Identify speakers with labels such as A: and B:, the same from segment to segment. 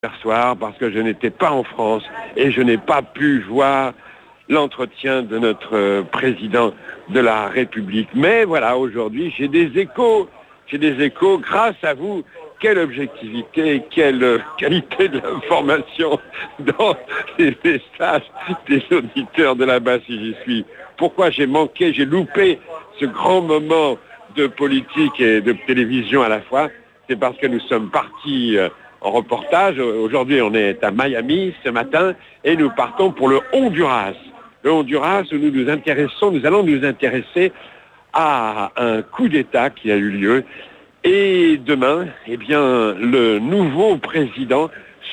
A: hier soir parce que je n'étais pas en France et je n'ai pas pu voir l'entretien de notre président de la République. Mais voilà, aujourd'hui, j'ai des échos grâce à vous. Quelle objectivité, quelle qualité de l'information dans les messages des auditeurs de là-bas si j'y suis. Pourquoi j'ai loupé ce grand moment de politique et de télévision à la fois? C'est parce que nous sommes partis en reportage. Aujourd'hui, on est à Miami ce matin et nous partons pour le Honduras. Le Honduras où nous allons nous intéresser à un coup d'État qui a eu lieu. Et demain, le nouveau président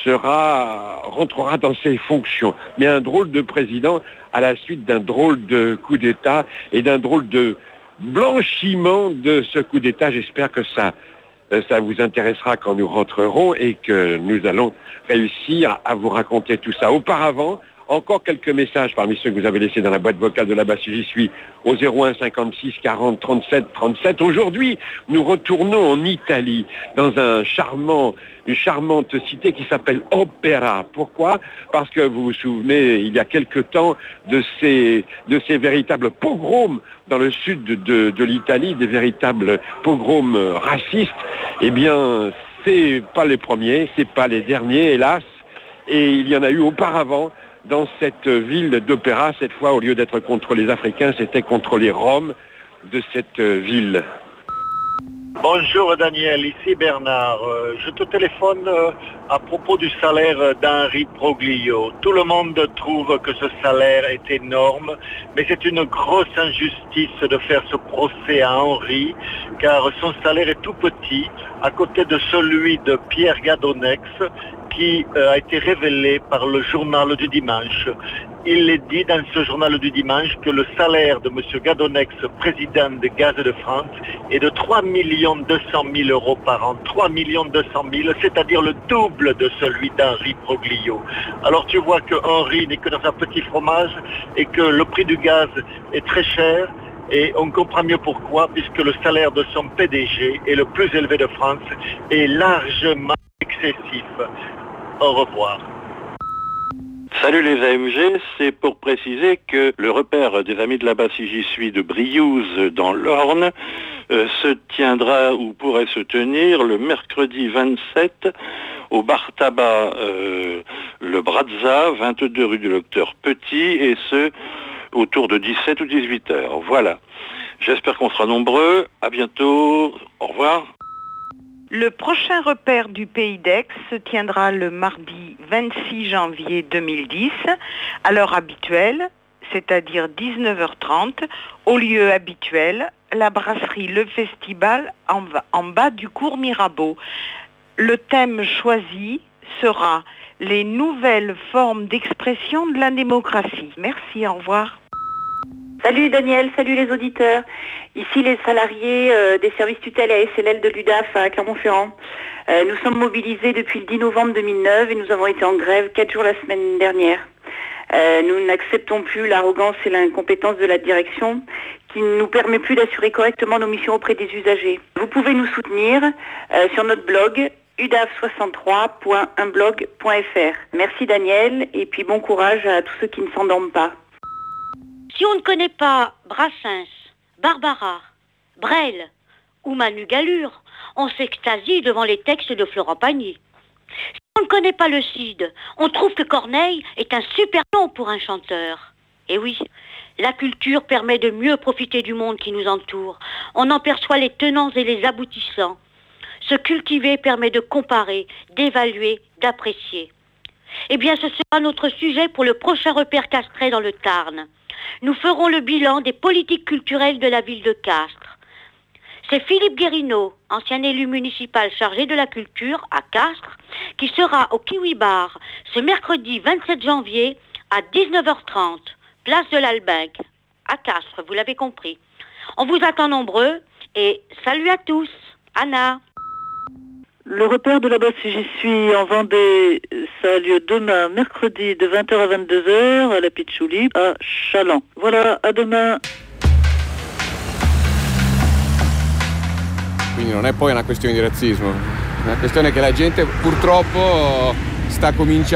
A: rentrera dans ses fonctions. Mais un drôle de président à la suite d'un drôle de coup d'État et d'un drôle de blanchiment de ce coup d'État. J'espère que ça vous intéressera quand nous rentrerons et que nous allons réussir à vous raconter tout ça. Auparavant, encore quelques messages parmi ceux que vous avez laissés dans la boîte vocale de là-bas si j'y suis au 01 56 40 37 37. Aujourd'hui, nous retournons en Italie dans une charmante cité qui s'appelle Opera. Pourquoi? Parce que vous vous souvenez, il y a quelque temps, de ces véritables pogroms dans le sud de l'Italie, des véritables pogroms racistes. Eh bien, c'est pas les premiers, c'est pas les derniers, hélas. Et il y en a eu auparavant dans cette ville d'Opera. Cette fois, au lieu d'être contre les Africains, c'était contre les Roms de cette ville.
B: Bonjour Daniel, ici Bernard. Je te téléphone à propos du salaire d'Henri Proglio. Tout le monde trouve que ce salaire est énorme, mais c'est une grosse injustice de faire ce procès à Henri, car son salaire est tout petit, à côté de celui de Pierre Gadonex, qui a été révélé par le journal du dimanche. Il est dit dans ce journal du dimanche que le salaire de M. Gadonex, président de Gaz de France, est de 3 200 000 euros par an. 3 200 000, c'est-à-dire le double de celui d'Henri Proglio. Alors tu vois que Henri n'est que dans un petit fromage et que le prix du gaz est très cher. Et on comprend mieux pourquoi, puisque le salaire de son PDG est le plus élevé de France et largement excessif. Au revoir.
C: Salut les AMG, c'est pour préciser que le repère des Amis de là-bas si j'y suis de Briouze dans l'Orne se tiendra ou pourrait se tenir le mercredi 27 au bar tabac le Brazza, 22 rue du Docteur Petit, et ce autour de 17 ou 18 heures. Voilà. J'espère qu'on sera nombreux. À bientôt. Au revoir.
D: Le prochain repère du Pays d'Aix se tiendra le mardi 26 janvier 2010 à l'heure habituelle, c'est-à-dire 19h30, au lieu habituel, la brasserie Le Festival en bas du cours Mirabeau. Le thème choisi sera les nouvelles formes d'expression de la démocratie. Merci, au revoir.
E: Salut Daniel, salut les auditeurs. Ici les salariés des services tutelle et ASLL de l'UDAF à Clermont-Ferrand. Nous sommes mobilisés depuis le 10 novembre 2009 et nous avons été en grève 4 jours la semaine dernière. Nous n'acceptons plus l'arrogance et l'incompétence de la direction qui ne nous permet plus d'assurer correctement nos missions auprès des usagers. Vous pouvez nous soutenir sur notre blog udaf63.unblog.fr. Merci Daniel et puis bon courage à tous ceux qui ne s'endorment pas.
F: Si on ne connaît pas Brassens, Barbara, Brel ou Manu Gallure, on s'extasie devant les textes de Florent Pagny. Si on ne connaît pas le Cid, on trouve que Corneille est un super nom pour un chanteur. Et oui, la culture permet de mieux profiter du monde qui nous entoure. On en perçoit les tenants et les aboutissants. Se cultiver permet de comparer, d'évaluer, d'apprécier. Eh bien, ce sera notre sujet pour le prochain repère Castré dans le Tarn. Nous ferons le bilan des politiques culturelles de la ville de Castres. C'est Philippe Guérineau, ancien élu municipal chargé de la culture à Castres, qui sera au Kiwi Bar ce mercredi 27 janvier à 19h30, place de l'Albinque, à Castres, vous l'avez compris. On vous attend nombreux et salut à tous. Anna.
G: Le repère de là-bas si j'y suis en Vendée, ça a lieu demain, mercredi, de 20h à 22h, à la Pitchouli, à Chaland. Voilà, à demain.
H: Quindi non è poi una questione di razzismo, è una questione che la gente purtroppo sta cominciando